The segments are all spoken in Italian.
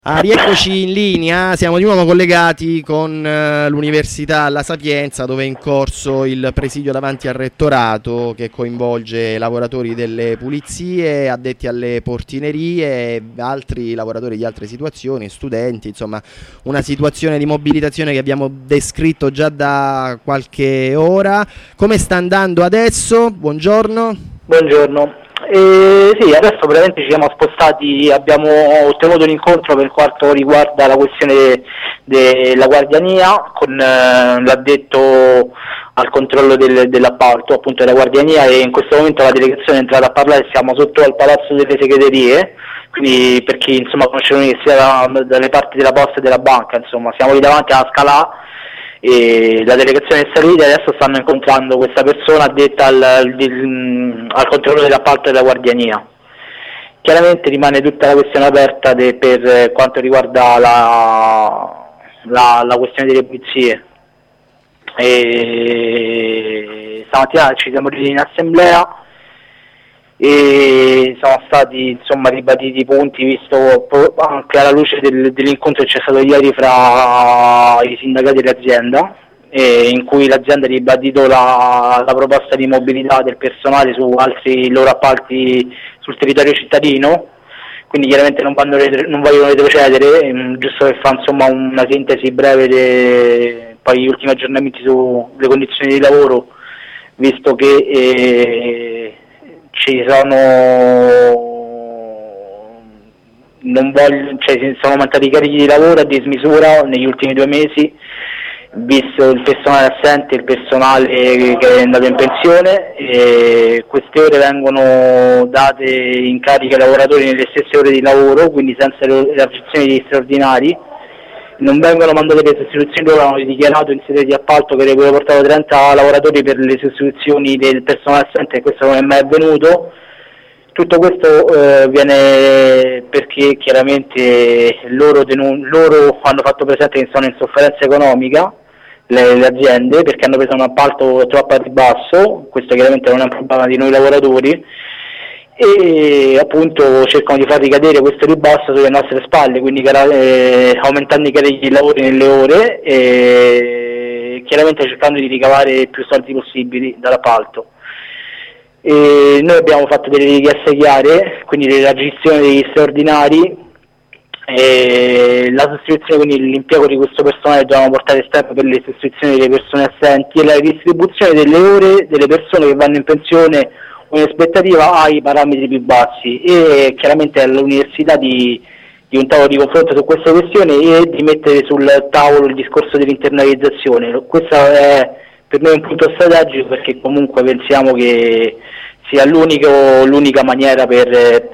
Rieccoci in linea, siamo di nuovo collegati con l'Università La Sapienza, dove è in corso il presidio davanti al rettorato che coinvolge lavoratori delle pulizie, addetti alle portinerie, altri lavoratori di altre situazioni, studenti, insomma una situazione di mobilitazione che abbiamo descritto già da qualche ora. Come sta andando adesso? Buongiorno. Buongiorno. Sì, adesso praticamente ci siamo spostati, abbiamo ottenuto un incontro per quanto riguarda la questione della guardiania con l'addetto al controllo dell'appalto, appunto della guardiania, e in questo momento la delegazione è entrata a parlare. Siamo sotto al Palazzo delle Segreterie, quindi per chi insomma conosce l'università dalle parti della posta e della banca, insomma siamo lì davanti alla Scala e la delegazione è salita e adesso stanno incontrando questa persona addetta al controllo dell'appalto e della guardiania. Chiaramente rimane tutta la questione aperta per quanto riguarda la questione delle pulizie. Stamattina ci siamo riuniti in assemblea e sono stati insomma ribaditi i punti, visto anche alla luce dell'incontro che c'è stato ieri fra i sindacati e l'azienda, in cui l'azienda ha ribadito la proposta di mobilità del personale su altri loro appalti sul territorio cittadino, quindi chiaramente non vogliono retrocedere, giusto per fare insomma una sintesi breve poi gli ultimi aggiornamenti sulle condizioni di lavoro, visto che sono aumentati i carichi di lavoro a dismisura negli ultimi 2 mesi, visto il personale assente e il personale che è andato in pensione, e queste ore vengono date in carica ai lavoratori nelle stesse ore di lavoro, quindi senza elargizione di straordinari. Non vengono mandate le sostituzioni, loro hanno dichiarato in sede di appalto che avrebbero portato 30 lavoratori per le sostituzioni del personale assente, e questo non è mai avvenuto. Tutto questo viene perché chiaramente loro hanno fatto presente che sono in sofferenza economica, le aziende, perché hanno preso un appalto troppo a ribasso. Questo chiaramente non è un problema di noi lavoratori, e appunto cercano di far ricadere questo ribasso sulle nostre spalle, quindi aumentando i carichi di lavoro nelle ore e chiaramente cercando di ricavare più soldi possibili dall'appalto. Noi abbiamo fatto delle richieste chiare, quindi la gestione degli straordinari, la sostituzione, quindi l'impiego di questo personale dovevamo portare sempre per le sostituzioni delle persone assenti, e la ridistribuzione delle ore delle persone che vanno in pensione o in aspettativa ai parametri più bassi, e chiaramente all'università di un tavolo di confronto su queste questioni e di mettere sul tavolo il discorso dell'internalizzazione. Questo è per noi un punto strategico, perché comunque pensiamo che sia l'unica maniera per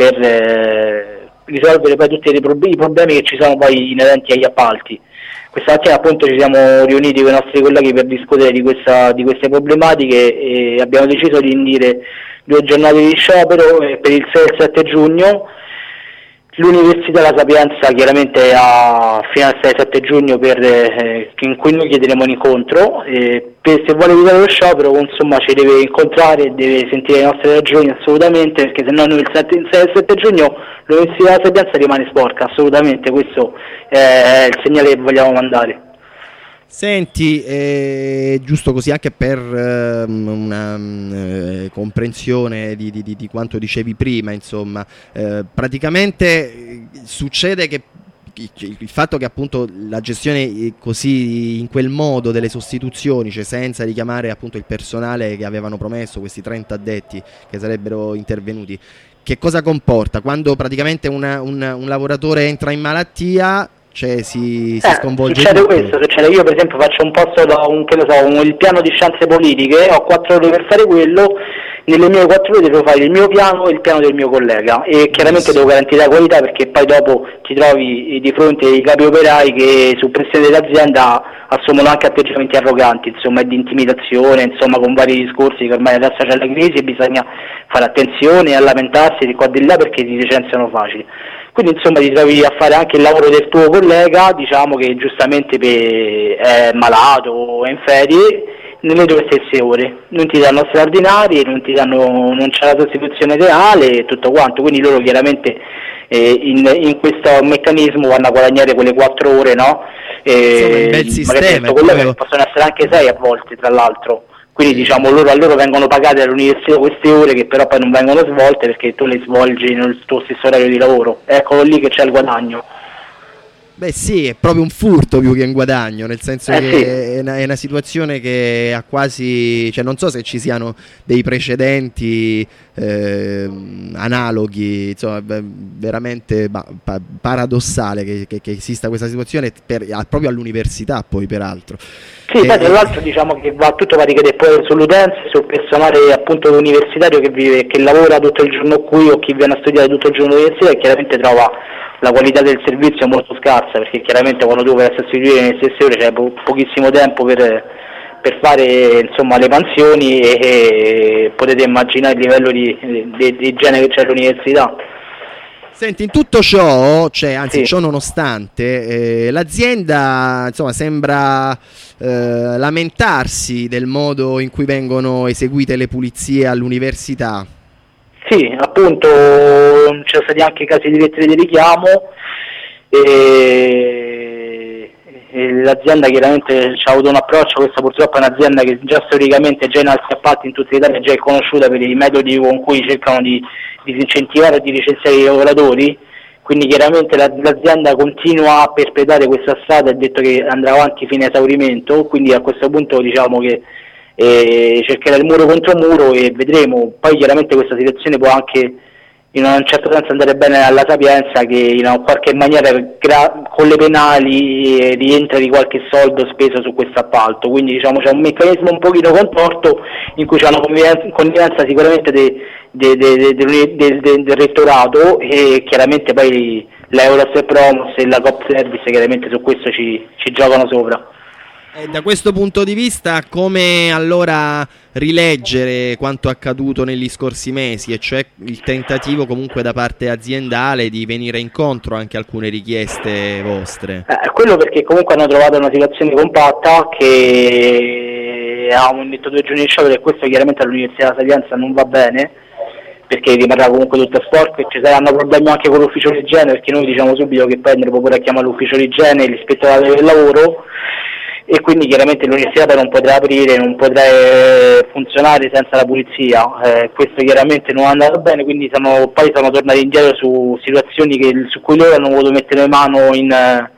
risolvere poi tutti i problemi che ci sono poi inerenti agli appalti. Questa mattina appunto ci siamo riuniti con i nostri colleghi per discutere di queste problematiche e abbiamo deciso di indire 2 giornate di sciopero per il 6 e il 7 giugno. L'Università La Sapienza chiaramente fino al 6-7 giugno in cui noi chiederemo un incontro, se vuole evitare lo sciopero insomma ci deve incontrare, deve sentire le nostre ragioni assolutamente, perché se no noi il 6-7 giugno l'Università La Sapienza rimane sporca, assolutamente. Questo è il segnale che vogliamo mandare. Senti, giusto così anche per una comprensione di quanto dicevi prima, insomma, praticamente succede che il fatto che appunto la gestione così in quel modo delle sostituzioni, cioè senza richiamare appunto il personale che avevano promesso, questi 30 addetti che sarebbero intervenuti, che cosa comporta? Quando praticamente un lavoratore entra in malattia, cioè si sconvolge succede tutto. Questo, succede. Io per esempio faccio un posto il piano di scienze politiche, ho 4 ore per fare quello, nelle mie 4 ore devo fare il mio piano e il piano del mio collega, e chiaramente devo garantire la qualità, perché poi dopo ti trovi di fronte ai capi operai che su pressione dell'azienda assumono anche atteggiamenti arroganti, insomma, e di intimidazione, insomma, con vari discorsi che ormai adesso c'è la crisi e bisogna fare attenzione a lamentarsi di qua e di là perché ti licenziano facili. Quindi insomma ti trovi a fare anche il lavoro del tuo collega, diciamo, che giustamente è malato o è in ferie, nelle tue stesse ore. Non ti danno straordinari, non c'è la sostituzione reale e tutto quanto, quindi loro chiaramente in questo meccanismo vanno a guadagnare quelle 4 ore, no? Un bel sistema, possono essere anche 6 a volte, tra l'altro. Quindi diciamo a loro vengono pagate all'università queste ore che però poi non vengono svolte perché tu le svolgi nel tuo stesso orario di lavoro. Eccolo lì che c'è il guadagno. Beh sì, è proprio un furto più che un guadagno, nel senso che sì. è una situazione che ha quasi, cioè non so se ci siano dei precedenti analoghi, insomma veramente paradossale che esista questa situazione proprio all'università poi peraltro. Sì, poi tra l'altro diciamo che tutto va a ricadere poi sull'utenza e sul personale appunto universitario che lavora tutto il giorno qui o chi viene a studiare tutto il giorno all'università e chiaramente trova la qualità del servizio è molto scarsa, perché chiaramente quando tu vai a sostituire nelle stesse ore c'è pochissimo tempo per fare insomma le mansioni e potete immaginare il livello di igiene che c'è all'università. Senti, in tutto ciò, ciò Sì. nonostante, l'azienda insomma sembra lamentarsi del modo in cui vengono eseguite le pulizie all'università. Sì, appunto ci sono stati anche casi di lettere di richiamo e l'azienda chiaramente ci ha avuto un approccio. Questa purtroppo è un'azienda che già storicamente, già in altri appalti in tutta l'Italia, già è conosciuta per i metodi con cui cercano di disincentivare e di licenziare i lavoratori, quindi chiaramente l'azienda continua a perpetrare questa strada e ha detto che andrà avanti fino a esaurimento, quindi a questo punto diciamo che cercherà il muro contro muro e vedremo. Poi chiaramente questa situazione può anche in un certo senso andare bene alla Sapienza, che in qualche maniera con le penali rientra di qualche soldo speso su questo appalto, quindi diciamo c'è un meccanismo un pochino contorto in cui c'è una connivenza sicuramente del rettorato e chiaramente poi l'Euros e Promos e la Cop Service chiaramente su questo ci giocano sopra. Da questo punto di vista, come allora rileggere quanto accaduto negli scorsi mesi, e cioè il tentativo comunque da parte aziendale di venire incontro anche a alcune richieste vostre? Quello perché comunque hanno trovato una situazione compatta che avevamo detto 2 giorni di sciopero e questo chiaramente all'Università della Sapienza non va bene, perché rimarrà comunque tutto sporco e ci saranno problemi anche con l'ufficio di igiene, perché noi diciamo subito che poi andremo pure a chiamare l'ufficio di igiene e l'ispettorato del lavoro e quindi chiaramente l'università poi non potrà aprire, non potrà funzionare senza la pulizia. Questo chiaramente non è andato bene, quindi poi sono tornati indietro su situazioni su cui loro hanno voluto mettere mano in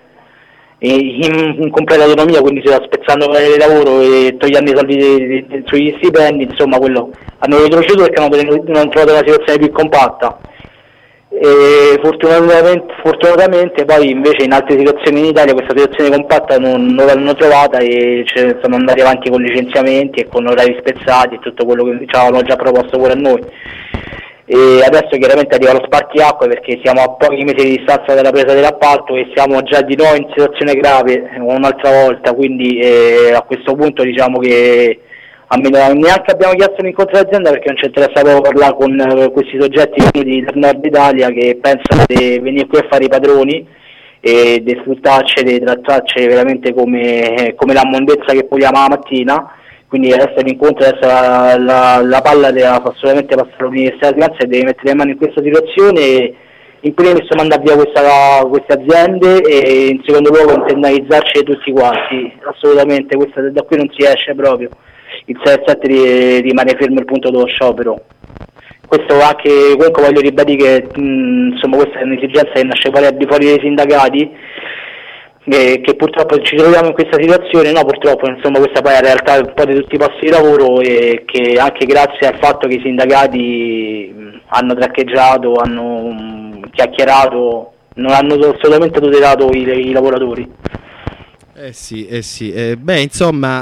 completa autonomia, quindi si sta spezzando il lavoro e togliendo i soldi sugli stipendi, insomma quello hanno retroceduto perché hanno trovato una situazione più compatta. E fortunatamente poi invece in altre situazioni in Italia questa situazione compatta non l'hanno trovata e sono andati avanti con licenziamenti e con orari spezzati e tutto quello che ci avevano già proposto pure a noi. E adesso chiaramente arriva lo spartiacque perché siamo a pochi mesi di distanza dalla presa dell'appalto e siamo già di nuovo in situazione grave un'altra volta, quindi a questo punto diciamo che neanche abbiamo chiesto un incontro d'azienda perché non ci interessa proprio parlare con questi soggetti venuti dal nord Italia che pensano di venire qui a fare i padroni e di sfruttarci, di trattarci veramente come la mondezza che puliamo la mattina. Quindi adesso l'incontro, adesso la palla deve assolutamente passare all'Università di Sapienza e deve mettere le mani in questa situazione e in primis mandare via queste aziende e in secondo luogo internalizzarci tutti quanti, assolutamente, da qui non si esce proprio. Il 6-7 rimane fermo il punto dello sciopero. Questo anche, comunque voglio ribadire che insomma questa è un'esigenza che nasce fuori al di fuori dei sindacati, che purtroppo ci troviamo in questa situazione, no purtroppo, insomma questa poi è la realtà un po' di tutti i posti di lavoro e che anche grazie al fatto che i sindacati hanno traccheggiato, hanno chiacchierato, non hanno assolutamente tutelato i lavoratori. Sì. Beh, insomma,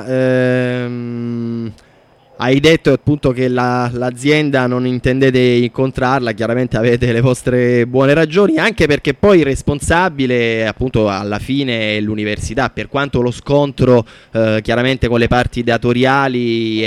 hai detto appunto che l'azienda non intendete incontrarla, chiaramente avete le vostre buone ragioni, anche perché poi il responsabile appunto alla fine è l'università, per quanto lo scontro chiaramente con le parti datoriali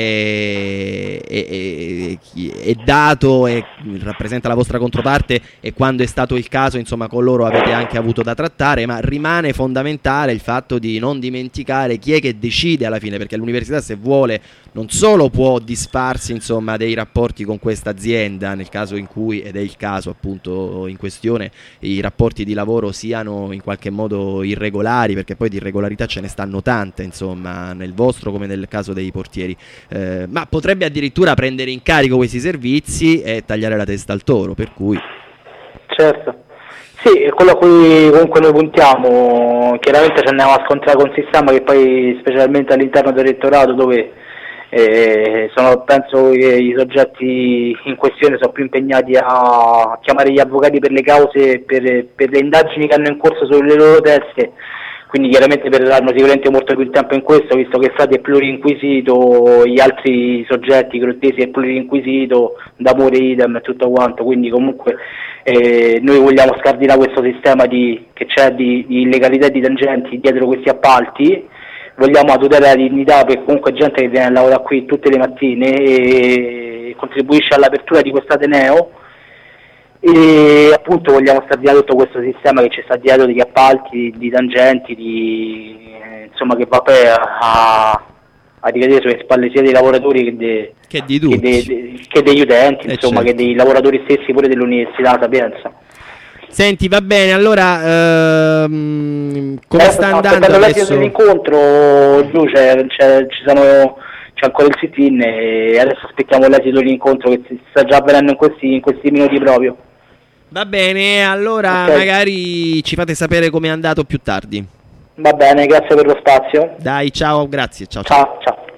è dato e rappresenta la vostra controparte e quando è stato il caso insomma con loro avete anche avuto da trattare, ma rimane fondamentale il fatto di non dimenticare chi è che decide alla fine, perché l'università se vuole non solo può può disfarsi insomma dei rapporti con questa azienda nel caso in cui, ed è il caso appunto in questione, i rapporti di lavoro siano in qualche modo irregolari, perché poi di irregolarità ce ne stanno tante insomma nel vostro come nel caso dei portieri, ma potrebbe addirittura prendere in carico questi servizi e tagliare la testa al toro, per cui certo. Sì, è quello a cui comunque noi puntiamo. Chiaramente ci andiamo a scontrare con un sistema che poi, specialmente all'interno del rettorato, dove penso che i soggetti in questione sono più impegnati a chiamare gli avvocati per le cause, per le indagini che hanno in corso sulle loro teste, quindi chiaramente perderanno sicuramente molto più tempo in questo, visto che Stati è plurinquisito, gli altri soggetti, Grottesi è plurinquisito, D'Amore idem e tutto quanto, quindi comunque noi vogliamo scardinare questo sistema che c'è di illegalità e di tangenti dietro questi appalti. Vogliamo tutelare la dignità, perché comunque gente che viene a lavorare qui tutte le mattine e contribuisce all'apertura di questo Ateneo, e appunto vogliamo scardinare tutto questo sistema che ci sta dietro degli appalti, di tangenti, insomma, che va poi a ricadere sulle spalle sia dei lavoratori che degli utenti, insomma, certo, che dei lavoratori stessi, pure dell'Università Sapienza. Senti, va bene, allora come sta andando adesso? Dell'incontro, c'è ancora il sit-in e adesso aspettiamo l'esito dell'incontro che sta già avvenendo in questi minuti proprio. Va bene, allora okay, magari ci fate sapere com'è andato più tardi. Va bene, grazie per lo spazio. Dai, ciao, grazie, ciao. Ciao.